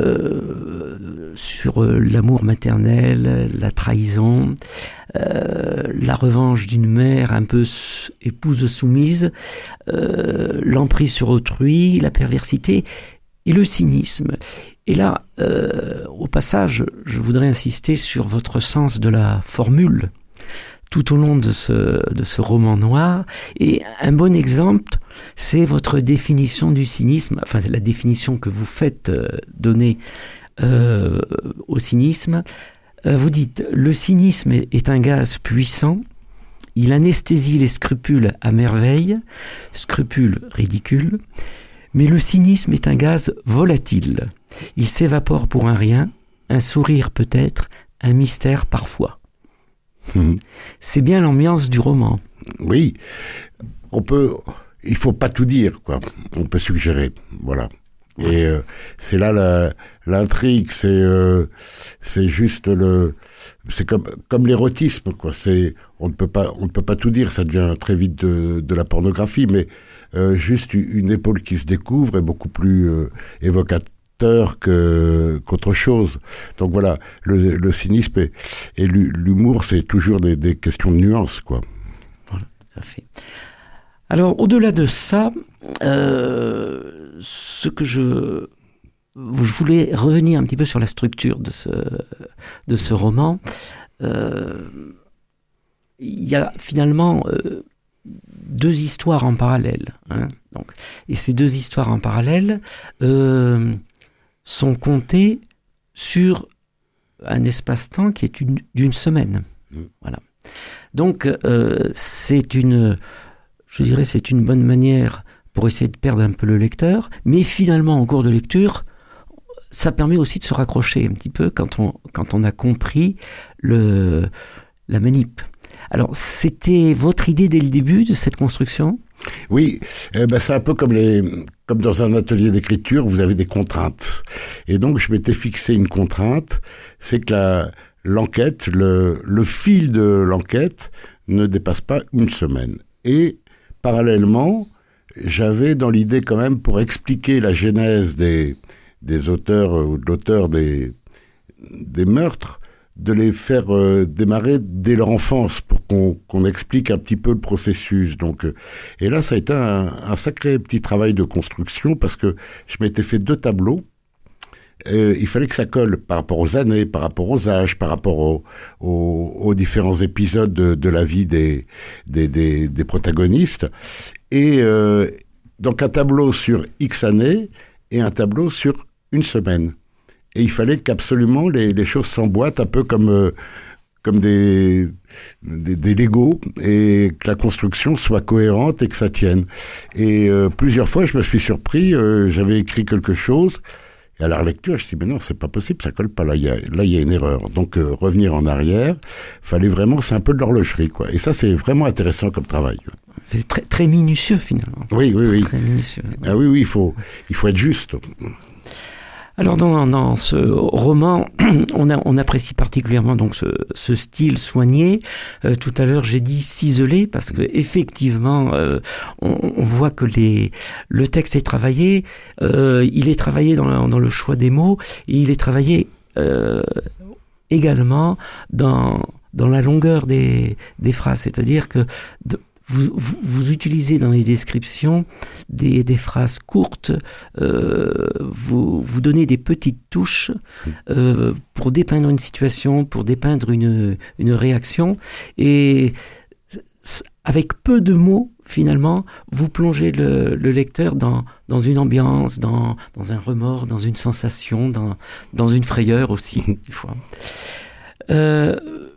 euh, sur l'amour maternel, la trahison, euh, la revanche d'une mère un peu épouse soumise, euh, l'emprise sur autrui, la perversité et le cynisme. Et là, euh, au passage, je voudrais insister sur votre sens de la formule tout au long de ce, de ce roman noir. Et un bon exemple, c'est votre définition du cynisme, enfin la définition que vous faites euh, donner euh, au cynisme. Euh, vous dites, le cynisme est, est un gaz puissant, il anesthésie les scrupules à merveille, scrupules ridicules, mais le cynisme est un gaz volatile. Il s'évapore pour un rien, un sourire peut-être, un mystère parfois. Mmh. C'est bien l'ambiance du roman.
Oui, on peut, il faut pas tout dire, quoi. On peut suggérer, voilà. Et euh, c'est là la, l'intrigue, c'est, euh, c'est juste le, c'est comme, comme l'érotisme, quoi. C'est, on ne peut pas, on ne peut pas tout dire, ça devient très vite de, de la pornographie, mais euh, juste une épaule qui se découvre est beaucoup plus euh, évocatrice Que, qu'autre chose. Donc voilà, le, le cynisme et, et l'humour, c'est toujours des, des questions de nuances, quoi.
Voilà, tout à fait. Alors, au-delà de ça, euh, ce que je... Je voulais revenir un petit peu sur la structure de ce, de ce roman. Euh, il y a finalement euh, deux histoires en parallèle. Hein, donc, et ces deux histoires en parallèle... Euh, sont comptés sur un espace-temps qui est une, d'une semaine. Mmh. Voilà. Donc, euh, c'est une, je dirais, c'est une bonne manière pour essayer de perdre un peu le lecteur, mais finalement, en cours de lecture, ça permet aussi de se raccrocher un petit peu quand on, quand on a compris le, la manip. Alors, c'était votre idée dès le début de cette construction ?
Oui, eh ben c'est un peu comme, les, comme dans un atelier d'écriture, vous avez des contraintes. Et donc, je m'étais fixé une contrainte, c'est que la, l'enquête, le, le fil de l'enquête ne dépasse pas une semaine. Et parallèlement, j'avais dans l'idée quand même, pour expliquer la genèse des, des auteurs ou de l'auteur des, des meurtres, de les faire euh, démarrer dès leur enfance pour qu'on, qu'on explique un petit peu le processus. Donc, euh, et là, ça a été un, un sacré petit travail de construction parce que je m'étais fait deux tableaux. Euh, il fallait que ça colle par rapport aux années, par rapport aux âges, par rapport aux, aux, aux différents épisodes de, de la vie des, des, des, des protagonistes. Et euh, donc un tableau sur X années et un tableau sur une semaine. Et il fallait qu'absolument les, les choses s'emboîtent un peu comme, euh, comme des, des, des Legos et que la construction soit cohérente et que ça tienne. Et euh, plusieurs fois, je me suis surpris, euh, j'avais écrit quelque chose et à la relecture, je me suis dit, mais non, c'est pas possible, ça colle pas, là, il y a, là, il y a une erreur. Donc, euh, revenir en arrière, fallait vraiment, c'est un peu de l'horlogerie, quoi. Et ça, c'est vraiment intéressant comme travail.
C'est très, très minutieux, finalement.
Oui, oui, oui.
Très minutieux.
Ah oui, oui, il faut, il faut être juste.
Alors dans, dans ce roman, on, a, on apprécie particulièrement donc ce, ce style soigné. Euh, tout à l'heure, j'ai dit ciselé parce que effectivement, euh, on, on voit que les, le texte est travaillé. Euh, il est travaillé dans, la, dans le choix des mots et il est travaillé euh, également dans dans la longueur des, des phrases. C'est-à-dire que de, Vous, vous, vous utilisez dans les descriptions des, des phrases courtes, euh, vous, vous donnez des petites touches euh, pour dépeindre une situation, pour dépeindre une, une réaction. Et avec peu de mots, finalement, vous plongez le, le lecteur dans, dans une ambiance, dans, dans un remords, dans une sensation, dans, dans une frayeur aussi, des fois. Euh,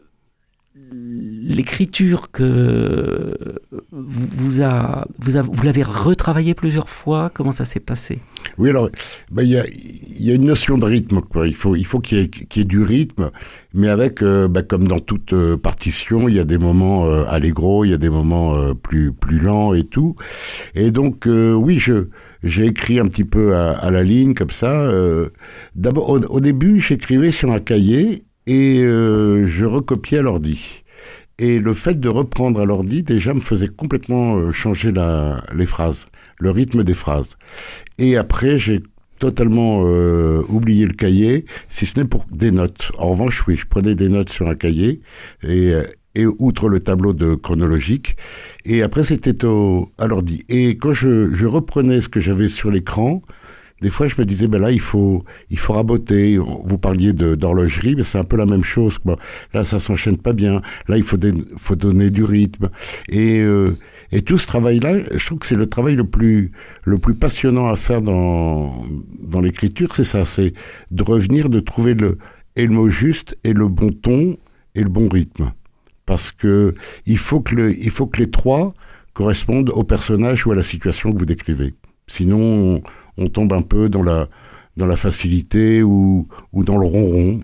L'écriture que vous, vous, a, vous, a, vous l'avez retravaillée plusieurs fois. Comment ça s'est passé ?
Oui, alors, ben, y a, y a une notion de rythme, quoi. Il faut, il faut qu'il y ait, qu'il y ait du rythme, mais avec, euh, ben, comme dans toute euh, partition, il y a des moments euh, allegro, il y a des moments euh, plus, plus lents et tout. Et donc, euh, oui, je, j'ai écrit un petit peu à, à la ligne, comme ça. Euh, d'abord, au, au début, j'écrivais sur un cahier et euh, je recopiais à l'ordi. Et le fait de reprendre à l'ordi, déjà, me faisait complètement euh, changer la, les phrases, le rythme des phrases. Et après, j'ai totalement euh, oublié le cahier, si ce n'est pour des notes. En revanche, oui, je prenais des notes sur un cahier, et, et outre le tableau de chronologique. Et après, c'était au, à l'ordi. Et quand je, je reprenais ce que j'avais sur l'écran, des fois, je me disais, ben là, il faut, il faut raboter. Vous parliez de, d'horlogerie, mais c'est un peu la même chose. Quoi. Là, ça s'enchaîne pas bien. Là, il faut, des, faut donner du rythme. Et, euh, et tout ce travail-là, je trouve que c'est le travail le plus, le plus passionnant à faire dans, dans l'écriture. C'est ça, c'est de revenir, de trouver le, et le mot juste, et le bon ton, et le bon rythme. Parce que il faut que, le, il faut que les trois correspondent au personnage ou à la situation que vous décrivez. Sinon, on, on tombe un peu dans la, dans la facilité ou, ou dans le ronron.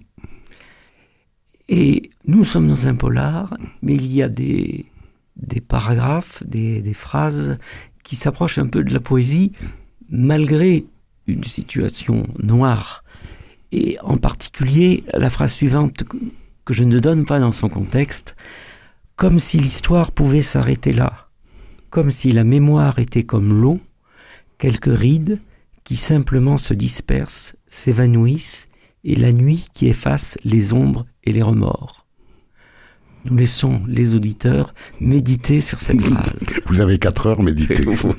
Et nous sommes dans un polar, mais il y a des, des paragraphes, des, des phrases qui s'approchent un peu de la poésie, malgré une situation noire. Et en particulier, la phrase suivante que je ne donne pas dans son contexte, « Comme si l'histoire pouvait s'arrêter là, comme si la mémoire était comme l'eau, quelques rides qui simplement se dispersent, s'évanouissent, et la nuit qui efface les ombres et les remords. » Nous laissons les auditeurs méditer sur cette phrase.
Vous avez quatre heures méditer.
Voilà.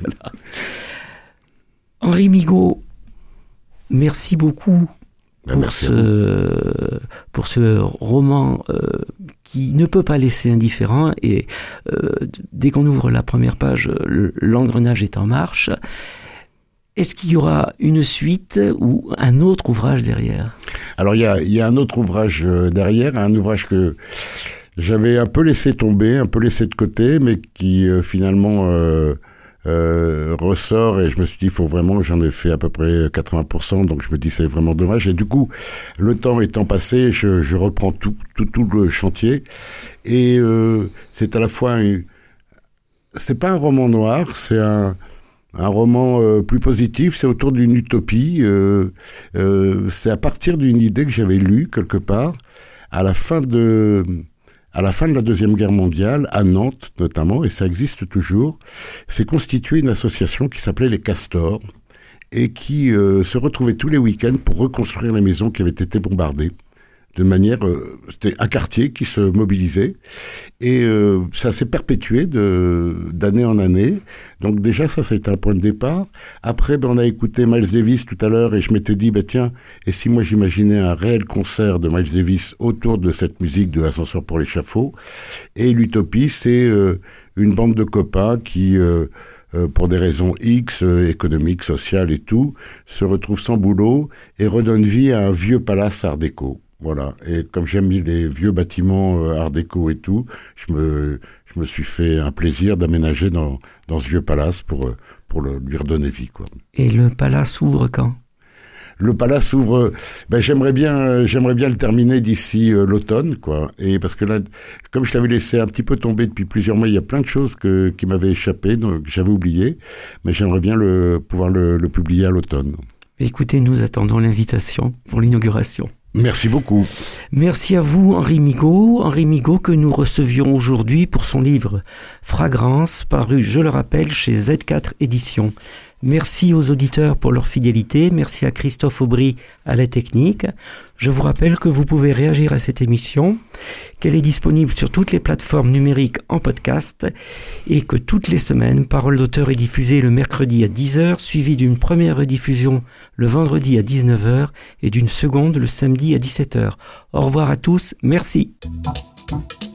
Henri Migaud, merci beaucoup ben pour, merci ce, pour ce roman euh, qui ne peut pas laisser indifférent. Et euh, dès qu'on ouvre la première page, l'engrenage est en marche. Est-ce qu'il y aura une suite ou un autre ouvrage derrière ?
Alors, il y a, il y a un autre ouvrage derrière, un ouvrage que j'avais un peu laissé tomber, un peu laissé de côté, mais qui euh, finalement euh, euh, ressort, et je me suis dit, il faut vraiment, j'en ai fait à peu près quatre-vingts pour cent, donc je me dis, c'est vraiment dommage. Et du coup, le temps étant passé, je, je reprends tout, tout, tout le chantier, et euh, c'est à la fois... Un, c'est pas un roman noir, c'est un... Un roman euh, plus positif, c'est autour d'une utopie. Euh, euh, c'est à partir d'une idée que j'avais lue quelque part à la fin de, à la fin de la Deuxième Guerre mondiale, à Nantes notamment, et ça existe toujours. C'est constitué une association qui s'appelait les Castors et qui euh, se retrouvait tous les week-ends pour reconstruire les maisons qui avaient été bombardées. De manière, euh, c'était un quartier qui se mobilisait et euh, ça s'est perpétué de, d'année en année. Donc déjà, ça, ça a été un point de départ. Après, ben, on a écouté Miles Davis tout à l'heure et je m'étais dit, ben, tiens, et si moi j'imaginais un réel concert de Miles Davis autour de cette musique de Ascenseur pour l'échafaud. Et l'utopie, c'est euh, une bande de copains qui... Euh, Euh, pour des raisons X, euh, économiques, sociales et tout, se retrouvent sans boulot et redonnent vie à un vieux palace art déco. Voilà. Et comme j'aime les vieux bâtiments euh, art déco et tout, je me, je me suis fait un plaisir d'aménager dans, dans ce vieux palace pour, euh, pour le, lui redonner vie, quoi.
Et le palace ouvre quand ?
Le palace ouvre. Ben j'aimerais bien, j'aimerais bien le terminer d'ici euh, l'automne, quoi. Et parce que là, comme je l'avais laissé un petit peu tomber depuis plusieurs mois, il y a plein de choses que, qui m'avaient échappé, donc que j'avais oublié. Mais j'aimerais bien le pouvoir le, le publier à l'automne.
Écoutez, nous attendons l'invitation pour l'inauguration.
Merci beaucoup.
Merci à vous, Henri Migaud. Henri Migaud que nous recevions aujourd'hui pour son livre Fragrance, paru, je le rappelle, chez Z quatre Éditions. Merci aux auditeurs pour leur fidélité. Merci à Christophe Aubry à la technique. Je vous rappelle que vous pouvez réagir à cette émission, qu'elle est disponible sur toutes les plateformes numériques en podcast et que toutes les semaines, Parole d'auteur est diffusée le mercredi à dix heures, suivie d'une première rediffusion le vendredi à dix-neuf heures et d'une seconde le samedi à dix-sept heures. Au revoir à tous. Merci.